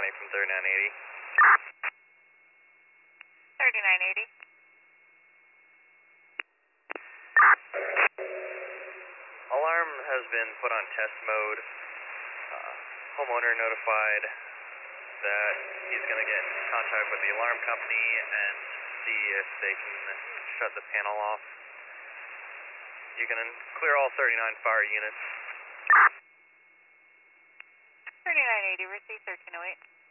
County from 3980. 3980. Alarm has been put on test mode. Homeowner notified that he's going to get in contact with the alarm company and see if they can shut the panel off. You can clear all 39 fire units. 3980, receive 1308.